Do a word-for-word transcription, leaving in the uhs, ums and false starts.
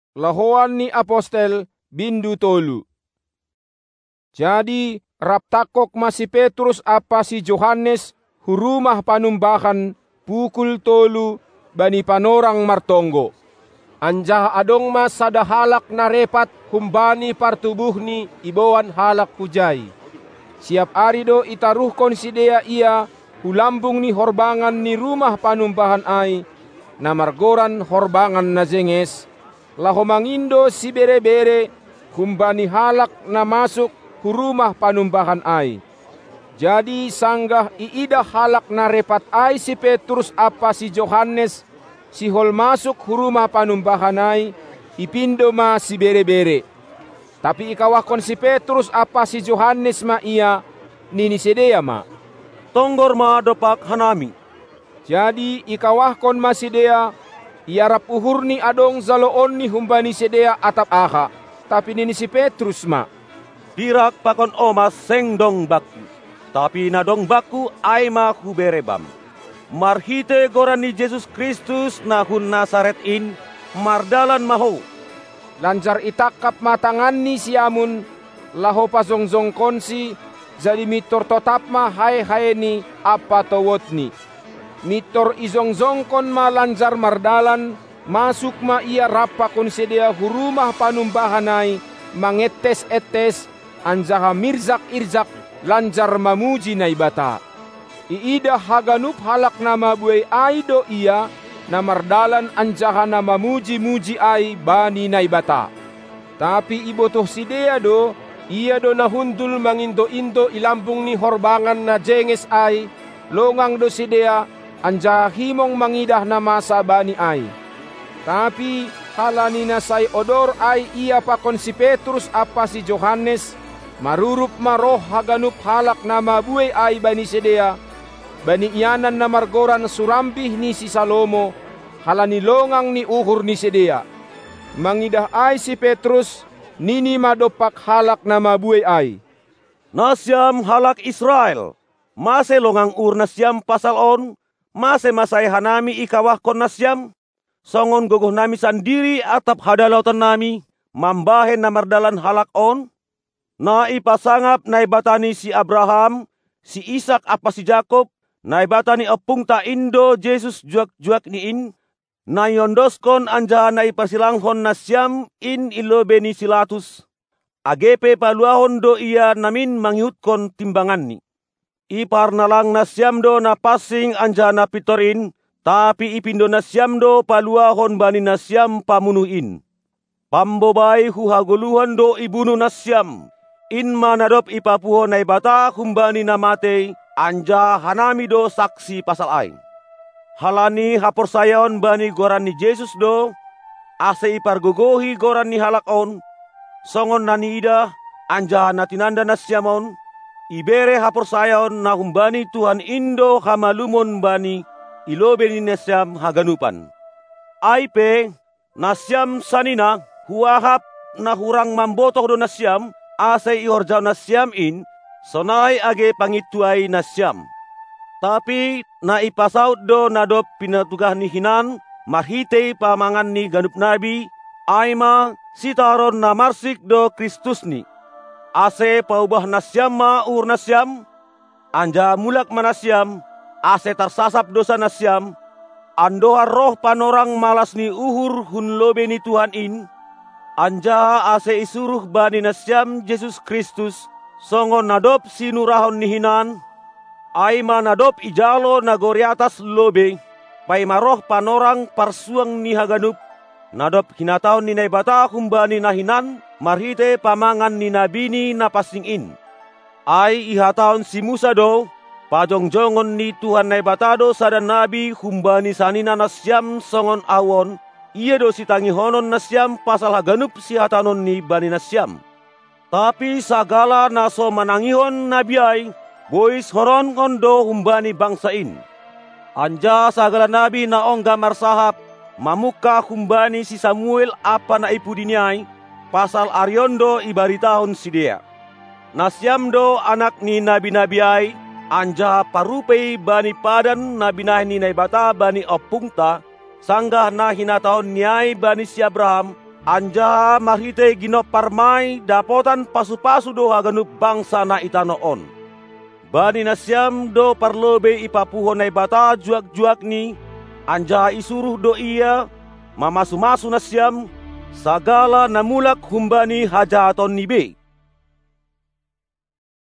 Lahoan ni apostel bindu tolu. Jadi raptakok ma si Petrus apa si Johannes hurumah panumbahan pukul tolu bani panorang martonggo. Anjah adong mas sada halak na repat humbani partubuhni ibawan halak hujai. Siap ari do itaruhkon sidea ia hulambung ni horbangan ni rumah panumbahan ai na margoran horbangan na jenges. Laho mangindo si bere-bere humbani halak na masuk hurumah panumbahan ai. Jadi sanggah iida halak na repat ai si Petrus apa si Johannes si hol masuk hurumah panumbahan ai, ipindo ma si bere-bere. Tapi ikawakon si Petrus apa si Johannes ma ia, nini sedea ma. Tonggor ma dopak hanami. Jadi ikawahkon ma sidea, iarap uhur ni adong zaloon ni humbani sedea atap aha. Tapi nini si Petrus ma. Dirak pakon omas sengdong baku. Tapi nadong baku ay ma huberebam. Marhite goran ni Jesus Kristus na hun Nazaret in, mardalan maho. Lanjar itakap matangan ni siamun, laho pasongzong konsi, jadi mitor totap ma hai-hai ni apa tawot ni. Mitor izongzong kon ma lanjar mardalan, masuk ma ia rapa konsedia hurumah panumbahanai, mangetes-etes, anjaha mirzak-irzak, lanjar mamuji na ibata. Iida haganup halak nama buai aido ia, na mardalan anjaha na mamuji-muji ai bani na ibata. Tapi ibotoh sidea do, ia do nahundul mangindo-indo ilambung ni horbangan na jenges ai, longang do sidea, anjaha himong mangidah na masa bani ai. Tapi halani na say odor ai ia pakon si Petrus apa si Johannes, marurup maroh haganup halak nama buai ai bani sidea, bani iyanan na margoran surambih ni si Salomo, halani longang ni uhur ni sedea. Mangidah ay si Petrus, nini madopak halak na mabuhay ay. Nasyam halak Israel, mase longang ur nasyam pasal on, mase masay hanami ikawah kon nasyam, songon gogoh nami sandiri atap hadalautan nami, mambahen na mardalan halak on, na ipasangap na ibatani si Abraham, si Ishak apa si Jacob, na ibatani apung ta indo Jesus juak-juak ni in, na yondoskon anja na ipasilanghon na siyam in ilobe ni silatus. Agepe paluahon do iya namin manghiutkon timbangan ni. Ipar na lang na siyam do na pasing anja na pitorin, tapi ipindo na siyam do paluahon bani na siyam pamunuin. Pambobay huhaguluhan do ibuno na siyam, in manadop ipapuho na ibata kumbani na matay, anja hanami do saksi pasal ay. Halani haporsayaon bani goran ni Jesus do, ase ipargogohi goran ni halakon, songon nanida, anja natinanda na siyamon, ibere haporsayaon na humbani Tuhan Indo hamalumon bani, ilobe ni nasyam haganupan. Aype, nasyam sanina, huahap na hurang mambotok do nasyam, ase ihorjaw nasyam in, sonay age pangituay nasyam. Tapi na ipasaut do nadop pinatugah ni hinan, marhitei pamangan ni ganup nabi, ayma sitaron na marsik do Kristus ni. Ase paubah nasyam ma ur nasyam, anja mulak manasyam, ase tarsasap dosa nasyam, andoha roh panorang malas ni uhur hunlobe ni Tuhan in, anja ase isuruh bani nasyam Jesus Kristus, songon nadop sinurahon ni hinan, ay manadop ijalo nagori atas lobe, pay maroh panorang parsuang ni haganup, nadop hinataon ni naibata kumbani nahinan, marhite pamangan ni nabini na pasingin. Ay ihataon si Musa do, pajongjongon ni Tuhan naibatado sada nabi kumbani sanina nasyam songon awon, iya do sitangihonon nasyam pasal haganup si hatanon ni bani nasyam. Tapi sagala naso manangihon nabi ay, bois horon kondo humbani bangsain. Anja sagala nabi na ongga marsahap, mamuka humbani si Samuel apa na ipudiniay, pasal aryondo ibaritahon sidea. Nasyamdo anak ni nabi-nabi ay, anja parupay bani padan nabinah ni naibata bani opungta, sanggah na hinataon niyay bani si Abraham, Anja marhite ginop parmai dapotan pasu-pasu do haganup bangsa na itanoon. Bani nasyam do parlobe ipapuho na ibata juak-juak ni, anja isuruh do ia mamasu-masu nasyam sagala namulak humbani hajaton nibe.